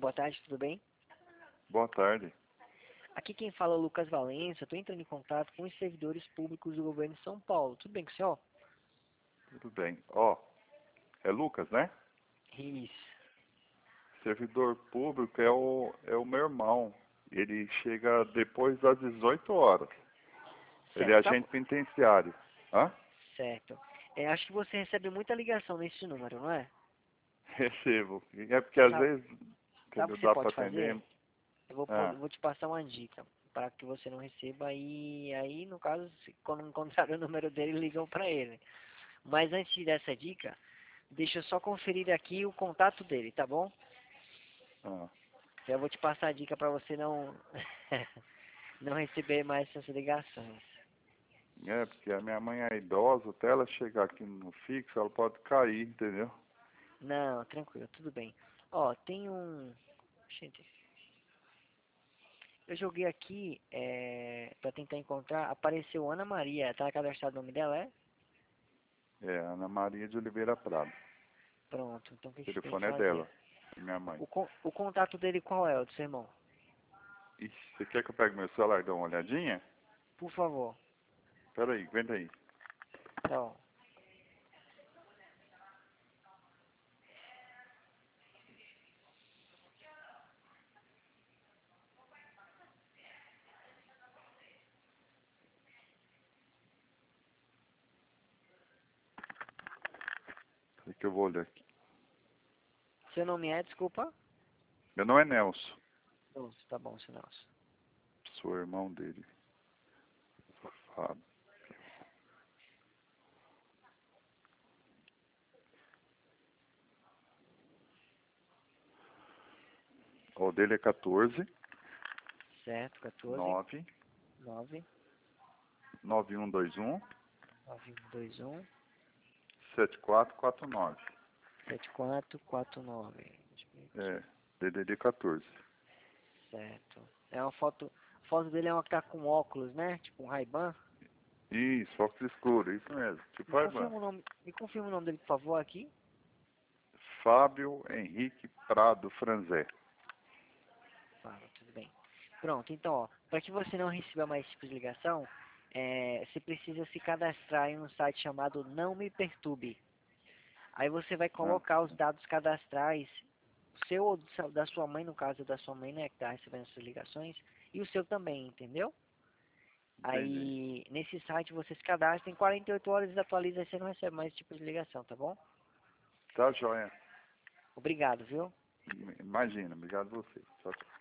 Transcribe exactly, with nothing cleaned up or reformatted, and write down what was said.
boa tarde, tudo bem? Boa tarde. Aqui quem fala é o Lucas Valença, estou entrando em contato com os servidores públicos do governo de São Paulo. Tudo bem com o senhor? Tudo bem. Ó, é Lucas, né? Isso. Servidor público é o, é o meu irmão. Ele chega depois das dezoito horas. Ele é Certo, tá bom. agente penitenciário. Hã? Certo. É, acho que você recebe muita ligação nesse número, não é? Recebo. É porque às Sabe, vezes sabe o quando que você dá para pode atender. fazer? Eu vou, pôr- Ah, eu vou te passar uma dica para que você não receba e aí, no caso, se, quando encontrar o número dele, ligam para ele. Mas antes dessa dica, deixa eu só conferir aqui o contato dele, tá bom? ah. Eu vou te passar a dica para você não não receber mais essas ligações. É, porque a minha mãe é idosa, até ela chegar aqui no fixo, ela pode cair, entendeu? Não, tranquilo, tudo bem. Ó, tem um... Gente, eu joguei aqui é, para tentar encontrar, apareceu Ana Maria, tá cadastrado o nome dela, é? É, Ana Maria de Oliveira Prado. Pronto, então o que O que você tem que telefone é fazer? dela, minha mãe. O, con- o contato dele qual é, o do seu irmão? Ixi, você quer que eu pegue meu celular e dê uma olhadinha? Por favor. Pera aí, aguenta aí. Então, Peraí que eu vou olhar aqui. seu nome é, desculpa? Meu nome é Nelson. Nossa, tá bom, seu Nelson. Sou irmão dele. Fábio. O dele é quatorze, Certo, quatorze, nove, nove, nove um dois um, nove um dois um, sete quatro quatro nove. sete quatro quatro nove. É, D D D quatorze. Certo. É uma foto, a foto dele é uma que tá com óculos, né? Tipo um Ray-Ban. Isso, óculos escuros, isso mesmo. Me Tipo Ivan. confirma o nome, me confirma o nome dele, por favor, aqui. Fábio Henrique Prado Franzé. Fala, tudo bem. Pronto, então, ó, para que você não receba mais esse tipo de ligação, é, você precisa se cadastrar em um site chamado Não Me Perturbe. Aí você vai Ah, colocar os dados cadastrais, o seu ou do seu- da sua mãe, no caso da sua mãe, né, que está recebendo essas ligações, e o seu também, entendeu? entendi. Aí, nesse site você se cadastra, em quarenta e oito horas eles atualizam e você não recebe mais esse tipo de ligação, tá bom? Tá joia. Obrigado, viu? Imagina, obrigado a você. Tchau, tchau.